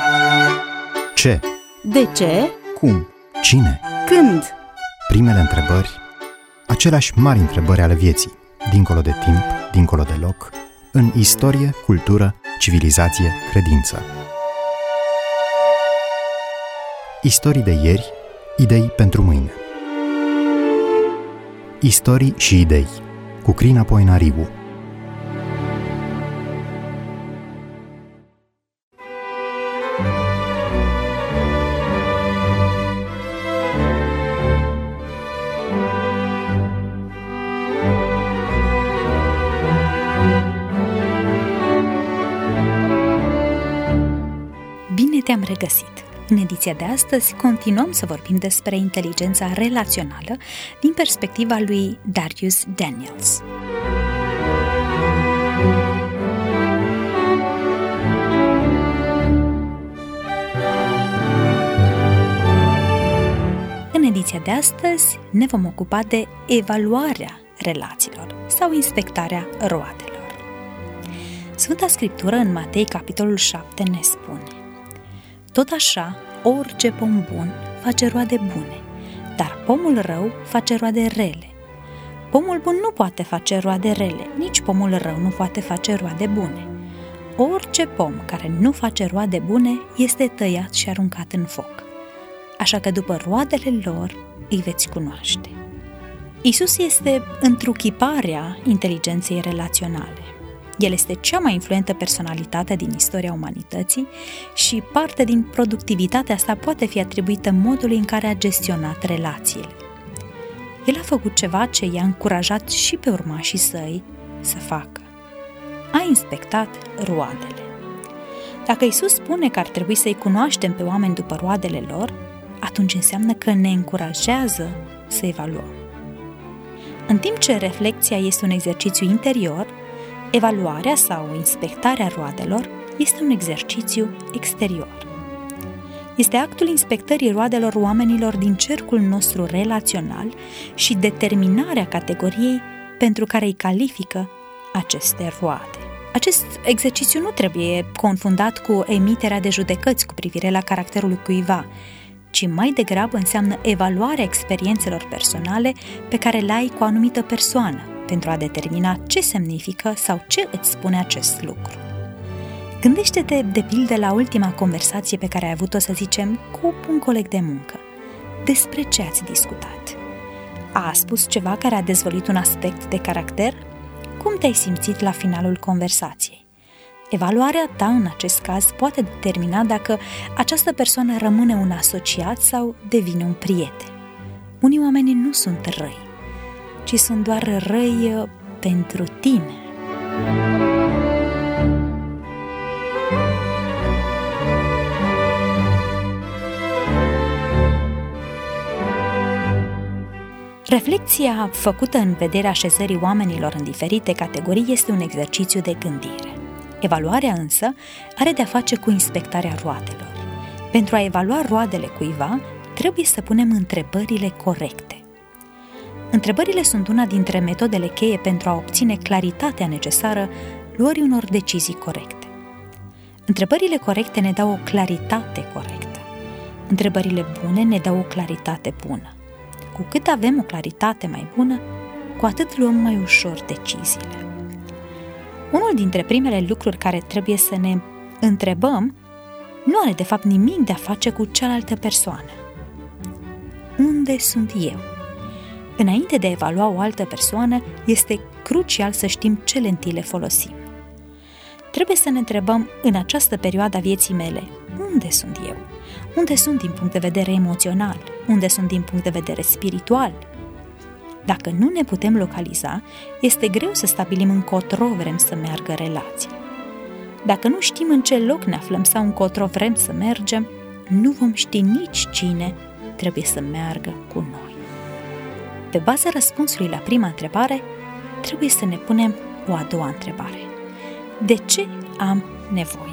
Ce? De ce? Cum? Cine? Când? Primele întrebări, aceleași mari întrebări ale vieții, dincolo de timp, dincolo de loc, în istorie, cultură, civilizație, credință. Istorii de ieri, idei pentru mâine. Istorii și idei, cu Crina Poenariu. Bine te-am regăsit! În ediția de astăzi continuăm să vorbim despre inteligența relațională din perspectiva lui Darius Daniels. În ediția de astăzi ne vom ocupa de evaluarea relațiilor sau inspectarea roadelor. Sfânta Scriptură în Matei, capitolul 7, ne spune: tot așa, orice pom bun face roade bune, dar pomul rău face roade rele. Pomul bun nu poate face roade rele, nici pomul rău nu poate face roade bune. Orice pom care nu face roade bune este tăiat și aruncat în foc. Așa că după roadele lor îi veți cunoaște. Iisus este întruchiparea inteligenței relaționale. El este cea mai influentă personalitate din istoria umanității și parte din productivitatea sa poate fi atribuită modului în care a gestionat relațiile. El a făcut ceva ce i-a încurajat și pe urmașii săi să facă. A inspectat roadele. Dacă Iisus spune că ar trebui să-i cunoaștem pe oameni după roadele lor, atunci înseamnă că ne încurajează să evaluăm. În timp ce reflecția este un exercițiu interior, evaluarea sau inspectarea roadelor este un exercițiu exterior. Este actul inspectării roadelor oamenilor din cercul nostru relațional și determinarea categoriei pentru care îi califică aceste roade. Acest exercițiu nu trebuie confundat cu emiterea de judecăți cu privire la caracterul cuiva, ci mai degrabă înseamnă evaluarea experiențelor personale pe care le ai cu o anumită persoană, pentru a determina ce semnifică sau ce îți spune acest lucru. Gândește-te, de pildă, la ultima conversație pe care ai avut-o, să zicem, cu un coleg de muncă. Despre ce ați discutat? A spus ceva care a dezvăluit un aspect de caracter? Cum te-ai simțit la finalul conversației? Evaluarea ta, în acest caz, poate determina dacă această persoană rămâne un asociat sau devine un prieten. Unii oameni nu sunt răi, ci sunt doar răi pentru tine. Reflecția făcută în vederea așezării oamenilor în diferite categorii este un exercițiu de gândire. Evaluarea însă are de-a face cu inspectarea roadelor. Pentru a evalua roadele cuiva, trebuie să punem întrebările corecte. Întrebările sunt una dintre metodele cheie pentru a obține claritatea necesară luării unor decizii corecte. Întrebările corecte ne dau o claritate corectă. Întrebările bune ne dau o claritate bună. Cu cât avem o claritate mai bună, cu atât luăm mai ușor deciziile. Unul dintre primele lucruri care trebuie să ne întrebăm nu are de fapt nimic de a face cu cealaltă persoană. Unde sunt eu? Înainte de a evalua o altă persoană, este crucial să știm ce lentile folosim. Trebuie să ne întrebăm, în această perioadă a vieții mele, unde sunt eu? Unde sunt din punct de vedere emoțional? Unde sunt din punct de vedere spiritual? Dacă nu ne putem localiza, este greu să stabilim încotro vrem să meargă relația. Dacă nu știm în ce loc ne aflăm sau încotro vrem să mergem, nu vom ști nici cine trebuie să meargă cu noi. Pe baza răspunsului la prima întrebare, trebuie să ne punem o a doua întrebare. De ce am nevoie?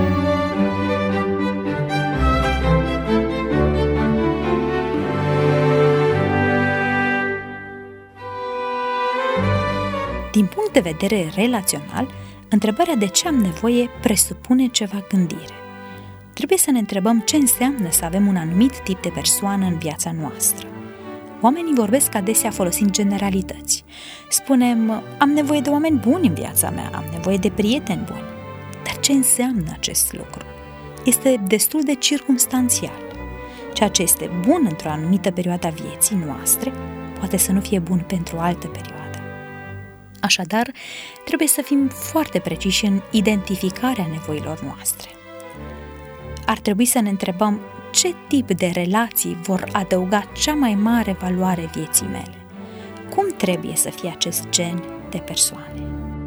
Din punct de vedere relațional, întrebarea de ce am nevoie presupune ceva gândire. trebuie să ne întrebăm ce înseamnă să avem un anumit tip de persoană în viața noastră. Oamenii vorbesc adesea folosind generalități. Spunem, am nevoie de oameni buni în viața mea, am nevoie de prieteni buni. Dar ce înseamnă acest lucru? Este destul de circumstanțial. Ceea ce este bun într-o anumită perioadă a vieții noastre poate să nu fie bun pentru o altă perioadă. Așadar, trebuie să fim foarte preciși în identificarea nevoilor noastre. Ar trebui să ne întrebăm ce tip de relații vor adăuga cea mai mare valoare vieții mele. Cum trebuie să fie acest gen de persoane?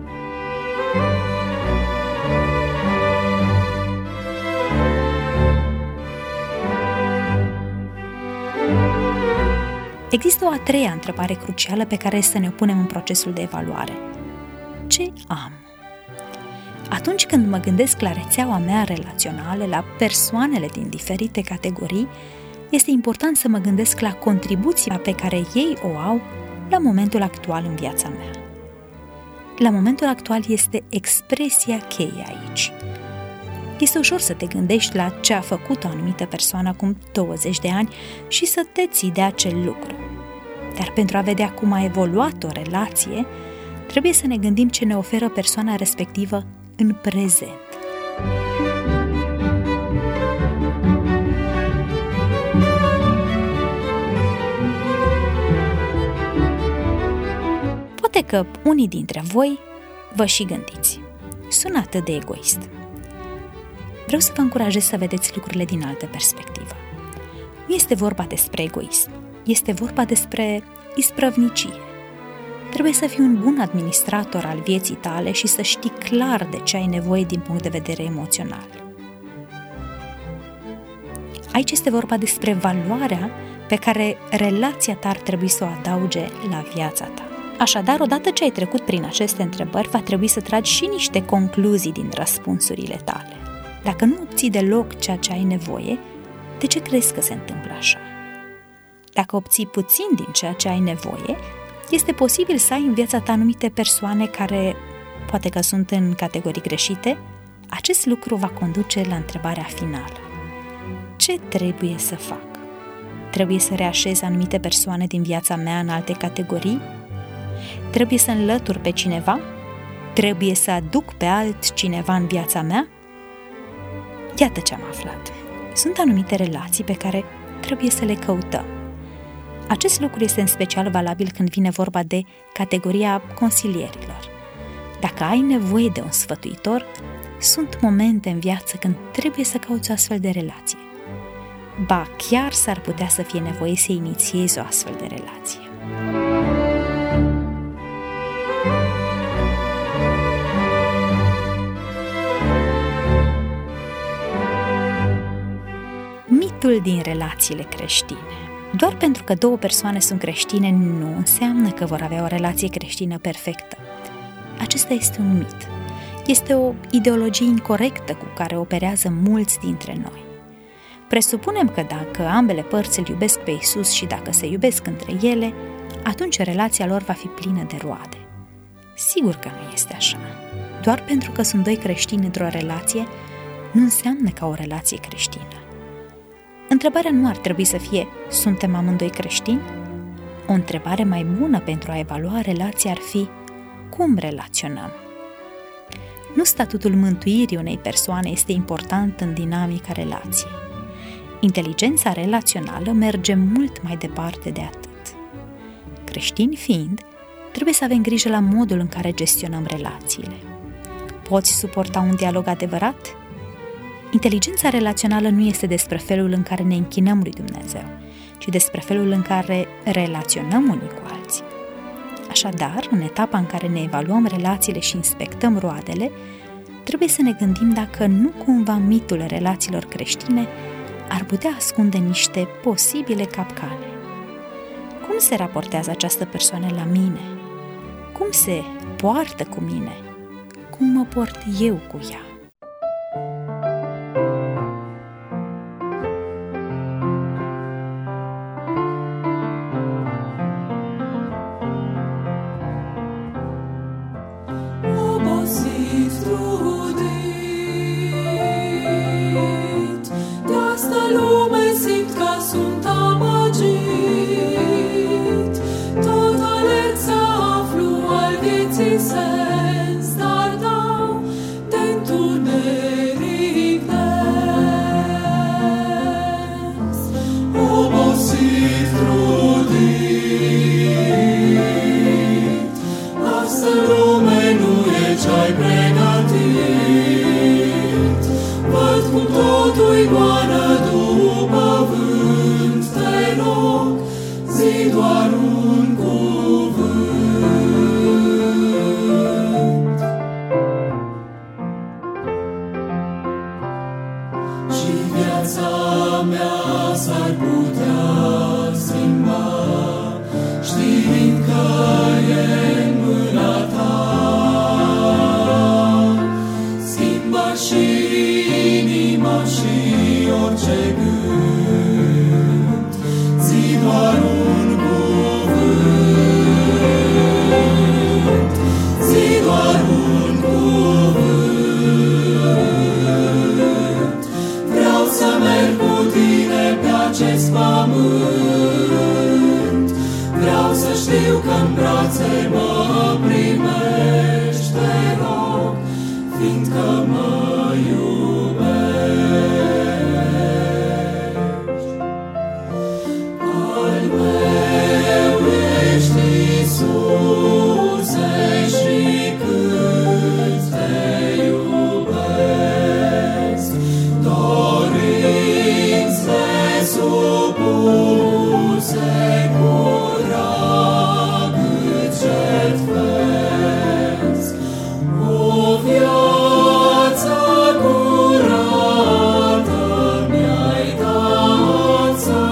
Există o a treia întrebare crucială pe care să ne punem în procesul de evaluare. Ce am? Atunci când mă gândesc la rețeaua mea relațională, la persoanele din diferite categorii, este important să mă gândesc la contribuția pe care ei o au la momentul actual în viața mea. La momentul actual este expresia cheie aici. Este ușor să te gândești la ce a făcut o anumită persoană acum 20 de ani și să te ții de acel lucru. Dar pentru a vedea cum a evoluat o relație, trebuie să ne gândim ce ne oferă persoana respectivă în prezent. Poate că unii dintre voi vă și gândiți. Sună atât de egoist. Vreau să vă încurajez să vedeți lucrurile din altă perspectivă. Nu este vorba despre egoism, este vorba despre isprăvnicie. Trebuie să fii un bun administrator al vieții tale și să știi clar de ce ai nevoie din punct de vedere emoțional. Aici este vorba despre valoarea pe care relația ta ar trebui să o adauge la viața ta. Așadar, odată ce ai trecut prin aceste întrebări, va trebui să tragi și niște concluzii din răspunsurile tale. Dacă nu obții deloc ceea ce ai nevoie, de ce crezi că se întâmplă așa? Dacă obții puțin din ceea ce ai nevoie, este posibil să ai în viața ta anumite persoane care poate că sunt în categorii greșite. Acest lucru va conduce la întrebarea finală. Ce trebuie să fac? Trebuie să reașez anumite persoane din viața mea în alte categorii? Trebuie să înlătur pe cineva? Trebuie să aduc pe altcineva în viața mea? Iată ce am aflat. Sunt anumite relații pe care trebuie să le căutăm. Acest lucru este în special valabil când vine vorba de categoria consilierilor. Dacă ai nevoie de un sfătuitor, sunt momente în viață când trebuie să cauți o astfel de relație. Ba, chiar s-ar putea să fie nevoie să inițiezi o astfel de relație. Mitul din relațiile creștine. Doar pentru că două persoane sunt creștine nu înseamnă că vor avea o relație creștină perfectă. Acesta este un mit. Este o ideologie incorectă cu care operează mulți dintre noi. Presupunem că dacă ambele părți îl iubesc pe Iisus și dacă se iubesc între ele, atunci relația lor va fi plină de roade. Sigur că nu este așa. Doar pentru că sunt doi creștini într-o relație, nu înseamnă ca o relație creștină. Întrebarea nu ar trebui să fie, suntem amândoi creștini? O întrebare mai bună pentru a evalua relația ar fi, cum relaționăm? Nu statutul mântuirii unei persoane este important în dinamica relației. Inteligența relațională merge mult mai departe de atât. Creștini fiind, trebuie să avem grijă la modul în care gestionăm relațiile. Poți suporta un dialog adevărat? Inteligența relațională nu este despre felul în care ne închinăm lui Dumnezeu, ci despre felul în care relaționăm unii cu alții. Așadar, în etapa în care ne evaluăm relațiile și inspectăm roadele, trebuie să ne gândim dacă nu cumva mitul relațiilor creștine ar putea ascunde niște posibile capcane. Cum se raportează această persoană la mine? Cum se poartă cu mine? Cum mă port eu cu ea? Obosit, trudit, cum totul-i goană după vânt, te rog, zi doar un cuvânt. Și viața mea s-ar putea schimba, știind că e în mâna ta. Schimba și inima și orice gând, zi doar un cuvânt, zi doar un cuvânt. Vreau să merg cu tine pe acest pământ, vreau să știu că în brațe mă primești, te rog, fiindcă mă iubești. Al meu ești, Iisuse, și cât te iubesc, dorințe supuse curat îți jertfesc. O viață curată mi-ai dat să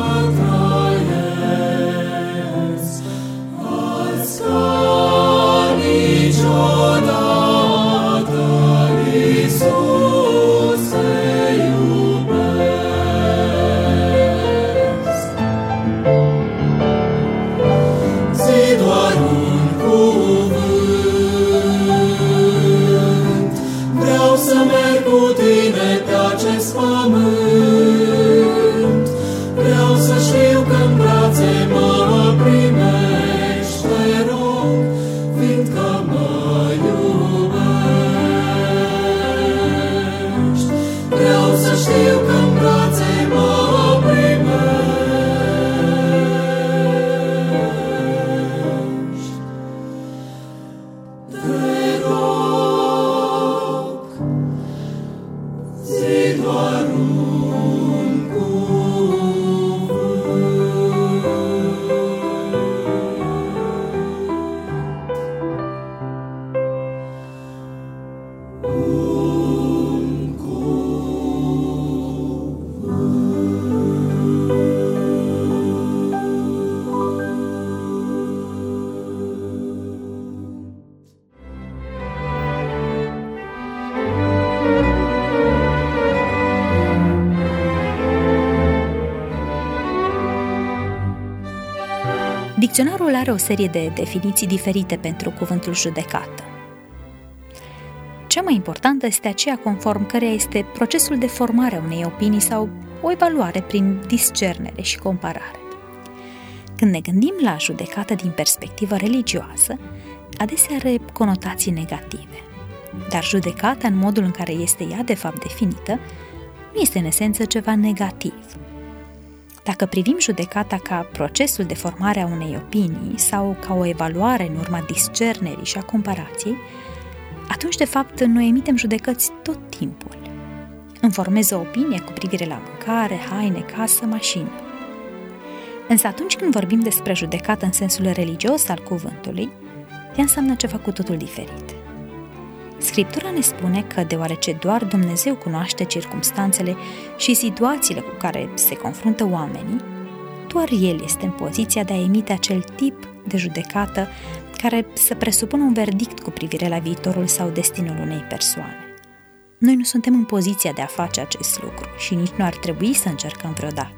trăiesc, azi ca niciodată, Iisus, te iubesc. Zi doar un cuvânt, vreau să merg cu tine pe acest pământ, vreau să știu că în brațe mă primești, te rog, fiindcă mă iubești. Vreau să știu că în brațe mă primești, te rog, zi doar un Dicționarul are o serie de definiții diferite pentru cuvântul judecată. Cea mai importantă este aceea conform căreia este procesul de formare a unei opinii sau o evaluare prin discernere și comparare. Când ne gândim la judecată din perspectivă religioasă, adesea are conotații negative. Dar judecata, în modul în care este ea de fapt definită, nu este în esență ceva negativ. Dacă privim judecata ca procesul de formare a unei opinii sau ca o evaluare în urma discernerii și a comparației, atunci de fapt noi emitem judecăți tot timpul. Îmi formez o opinie cu privire la mâncare, haine, casă, mașină. Însă atunci când vorbim despre judecată în sensul religios al cuvântului, ea înseamnă ceva cu totul diferit. Scriptura ne spune că deoarece doar Dumnezeu cunoaște circumstanțele și situațiile cu care se confruntă oamenii, doar El este în poziția de a emite acel tip de judecată care să presupună un verdict cu privire la viitorul sau destinul unei persoane. Noi nu suntem în poziția de a face acest lucru și nici nu ar trebui să încercăm vreodată.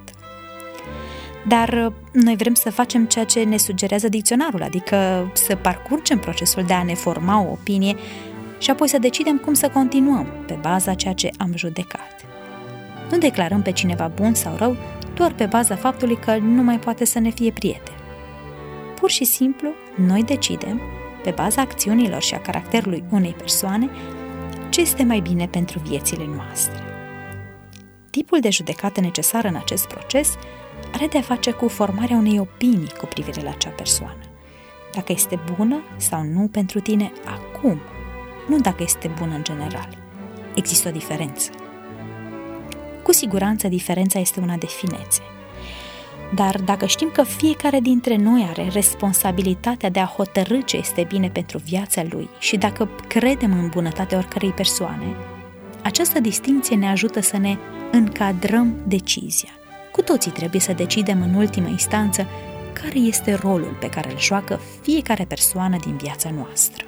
Dar noi vrem să facem ceea ce ne sugerează dicționarul, adică să parcurgem procesul de a ne forma o opinie și apoi să decidem cum să continuăm pe baza ceea ce am judecat. Nu declarăm pe cineva bun sau rău doar pe baza faptului că nu mai poate să ne fie prieten. Pur și simplu, noi decidem, pe baza acțiunilor și a caracterului unei persoane, ce este mai bine pentru viețile noastre. Tipul de judecată necesar în acest proces are de a face cu formarea unei opinii cu privire la acea persoană. Dacă este bună sau nu pentru tine acum, nu dacă este bună în general. Există o diferență. Cu siguranță diferența este una de finețe. Dar dacă știm că fiecare dintre noi are responsabilitatea de a hotărî ce este bine pentru viața lui și dacă credem în bunătatea oricărei persoane, această distincție ne ajută să ne încadrăm decizia. Cu toții trebuie să decidem în ultimă instanță care este rolul pe care îl joacă fiecare persoană din viața noastră.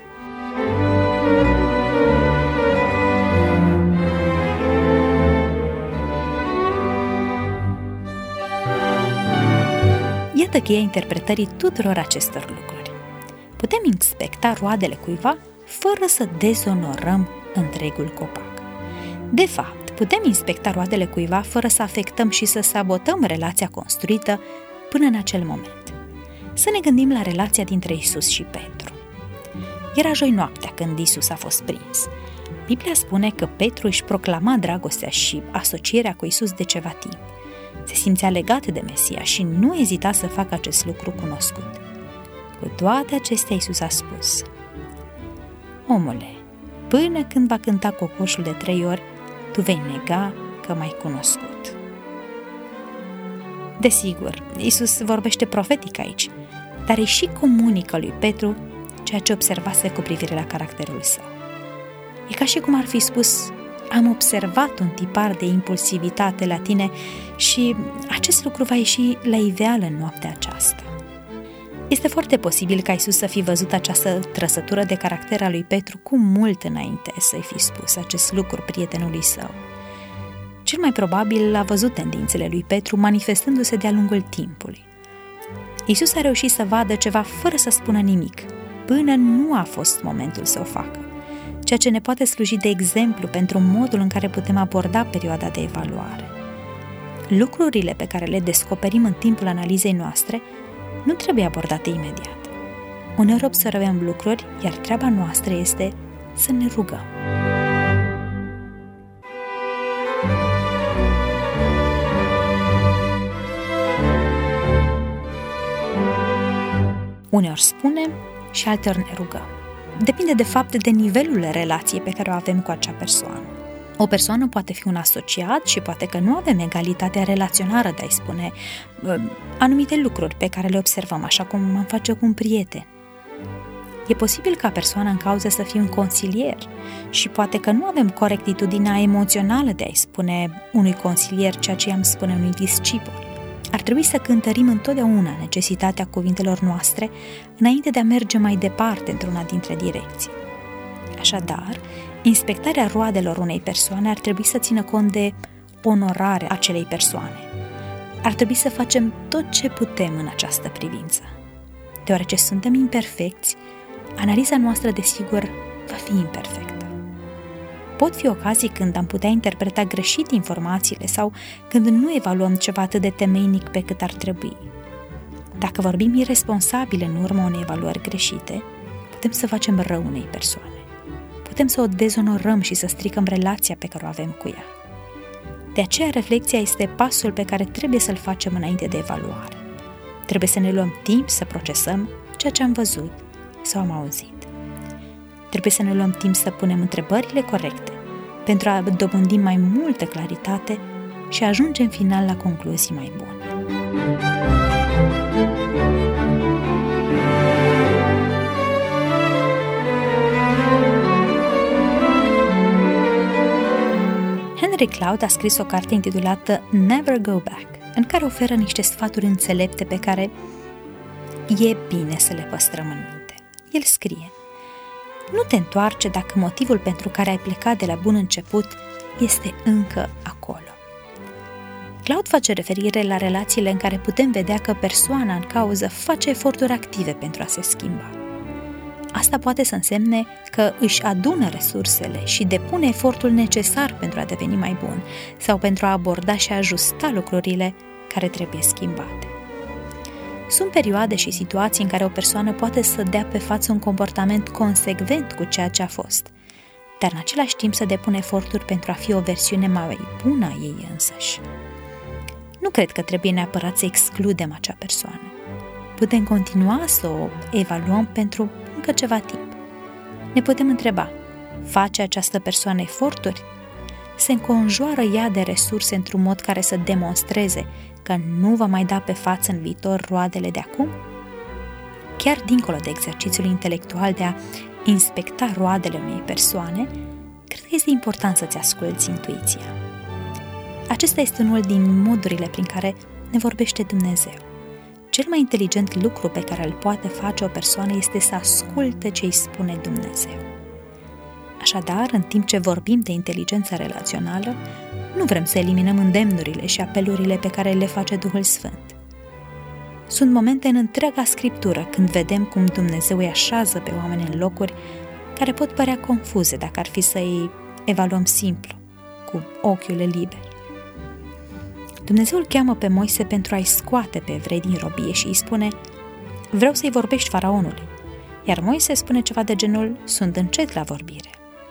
Iată cheia interpretării tuturor acestor lucruri. Putem inspecta roadele cuiva fără să dezonorăm întregul copac. De fapt, putem inspecta roadele cuiva fără să afectăm și să sabotăm relația construită până în acel moment. Să ne gândim la relația dintre Isus și Petru. Era joi noaptea când Isus a fost prins. Biblia spune că Petru își proclama dragostea și asocierea cu Isus de ceva timp. Se simțea legat de Mesia și nu ezita să facă acest lucru cunoscut. Cu toate acestea, Iisus a spus: omule, până când va cânta cocoșul de 3 ori, tu vei nega că m-ai cunoscut. Desigur, Iisus vorbește profetic aici, dar îi și comunică lui Petru ceea ce observase cu privire la caracterul său. E ca și cum ar fi spus: am observat un tipar de impulsivitate la tine și acest lucru va ieși la iveală în noaptea aceasta. Este foarte posibil ca Iisus să fi văzut această trăsătură de caracter a lui Petru cu mult înainte să-i fi spus acest lucru prietenului său. Cel mai probabil l-a văzut tendințele lui Petru manifestându-se de-a lungul timpului. Iisus a reușit să vadă ceva fără să spună nimic, până nu a fost momentul să o facă, ceea ce ne poate sluji de exemplu pentru modul în care putem aborda perioada de evaluare. Lucrurile pe care le descoperim în timpul analizei noastre nu trebuie abordate imediat. Uneori observăm lucruri, iar treaba noastră este să ne rugăm. Uneori spunem și alteori ne rugăm. Depinde de fapt de nivelul relației pe care o avem cu acea persoană. O persoană poate fi un asociat și poate că nu avem egalitatea relațională de a-i spune anumite lucruri pe care le observăm, așa cum am face cu un prieten. E posibil ca persoana în cauză să fie un consilier și poate că nu avem corectitudinea emoțională de a-i spune unui consilier ceea ce i-am spune unui discipol. Ar trebui să cântărim întotdeauna necesitatea cuvintelor noastre înainte de a merge mai departe într-una dintre direcții. Așadar, inspectarea roadelor unei persoane ar trebui să țină cont de onorarea acelei persoane. Ar trebui să facem tot ce putem în această privință. Deoarece suntem imperfecți, analiza noastră, desigur, va fi imperfectă. Pot fi ocazii când am putea interpreta greșit informațiile sau când nu evaluăm ceva atât de temeinic pe cât ar trebui. Dacă vorbim iresponsabil în urma unei evaluări greșite, putem să facem rău unei persoane. Putem să o dezonorăm și să stricăm relația pe care o avem cu ea. De aceea, reflecția este pasul pe care trebuie să-l facem înainte de evaluare. Trebuie să ne luăm timp să procesăm ceea ce am văzut sau am auzit. Trebuie să ne luăm timp să punem întrebările corecte pentru a dobândi mai multă claritate și a ajunge în final la concluzii mai bune. Henry Cloud a scris o carte intitulată Never Go Back, în care oferă niște sfaturi înțelepte pe care e bine să le păstrăm în minte. El scrie: nu te întoarce dacă motivul pentru care ai plecat de la bun început este încă acolo. Cloud face referire la relațiile în care putem vedea că persoana în cauză face eforturi active pentru a se schimba. Asta poate să însemne că își adună resursele și depune efortul necesar pentru a deveni mai bun sau pentru a aborda și a ajusta lucrurile care trebuie schimbate. Sunt perioade și situații în care o persoană poate să dea pe față un comportament consecvent cu ceea ce a fost, dar în același timp să depună eforturi pentru a fi o versiune mai bună a ei însăși. Nu cred că trebuie neapărat să excludem acea persoană. Putem continua să o evaluăm pentru încă ceva timp. Ne putem întreba: face această persoană eforturi? se înconjoară ea de resurse într-un mod care să demonstreze că nu va mai da pe față în viitor roadele de acum? Chiar dincolo de exercițiul intelectual de a inspecta roadele unei persoane, cred că este important să-ți asculți intuiția. Acesta este unul din modurile prin care ne vorbește Dumnezeu. Cel mai inteligent lucru pe care îl poate face o persoană este să asculte ce îi spune Dumnezeu. Așadar, în timp ce vorbim de inteligență relațională, nu vrem să eliminăm îndemnurile și apelurile pe care le face Duhul Sfânt. Sunt momente în întreaga Scriptură când vedem cum Dumnezeu îi așează pe oameni în locuri care pot părea confuze dacă ar fi să îi evaluăm simplu, cu ochiul liber. Dumnezeu îl cheamă pe Moise pentru a-i scoate pe evrei din robie și îi spune: vreau să-i vorbești faraonului. Iar Moise spune ceva de genul: sunt încet la vorbire.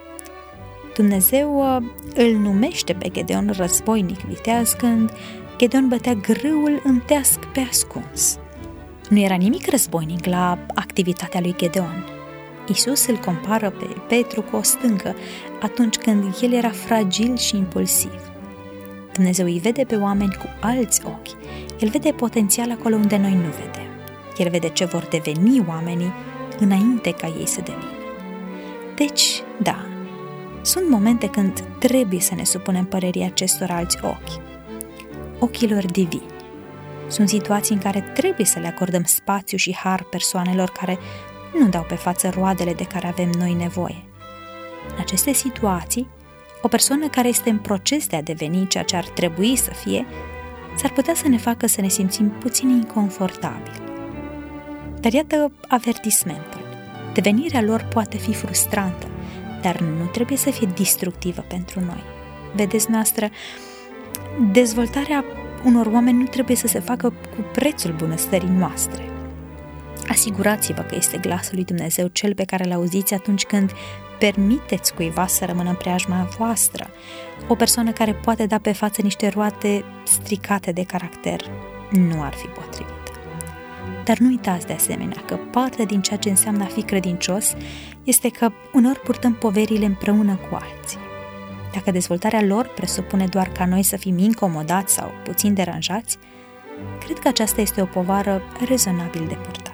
Dumnezeu îl numește pe Gedeon războinic viteaz când Gedeon bătea grâul în teasc pe ascuns. Nu era nimic războinic la activitatea lui Gedeon. Iisus îl compară pe Petru cu o stâncă atunci când el era fragil și impulsiv. Dumnezeu îi vede pe oameni cu alți ochi. El vede potențial acolo unde noi nu vedem. El vede ce vor deveni oamenii înainte ca ei să devină. Deci, da, sunt momente când trebuie să ne supunem părerii acestor alți ochi, ochilor divini. Sunt situații în care trebuie să le acordăm spațiu și har persoanelor care nu dau pe față roadele de care avem noi nevoie. În aceste situații, o persoană care este în proces de a deveni ceea ce ar trebui să fie, s-ar putea să ne facă să ne simțim puțin inconfortabili. Dar iată avertismentul. Devenirea lor poate fi frustrantă, dar nu trebuie să fie distructivă pentru noi. Vedeți noastră, dezvoltarea unor oameni nu trebuie să se facă cu prețul bunăstării noastre. Asigurați-vă că este glasul lui Dumnezeu cel pe care l-auziți atunci când permiteți cuiva să rămână în preajma voastră, o persoană care poate da pe față niște roade stricate de caracter nu ar fi potrivit. Dar nu uitați de asemenea că parte din ceea ce înseamnă a fi credincios este că uneori purtăm poverile împreună cu alții. Dacă dezvoltarea lor presupune doar ca noi să fim incomodați sau puțin deranjați, cred că aceasta este o povară rezonabil de purtat.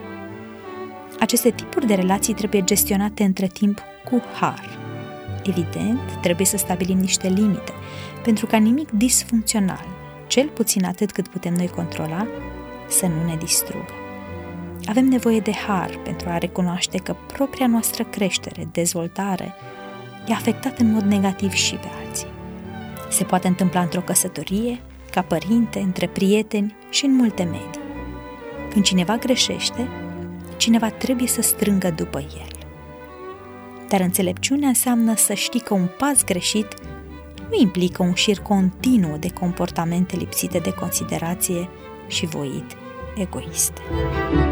Aceste tipuri de relații trebuie gestionate între timp cu har. Evident, trebuie să stabilim niște limite, pentru ca nimic disfuncțional, cel puțin atât cât putem noi controla, să nu ne distrugă. Avem nevoie de har pentru a recunoaște că propria noastră creștere, dezvoltare, e afectată în mod negativ și pe alții. Se poate întâmpla într-o căsătorie, ca părinte, între prieteni și în multe medii. Când cineva greșește, cineva trebuie să strângă după el. Dar înțelepciunea înseamnă să știi că un pas greșit nu implică un șir continuu de comportamente lipsite de considerație și voit egoiste.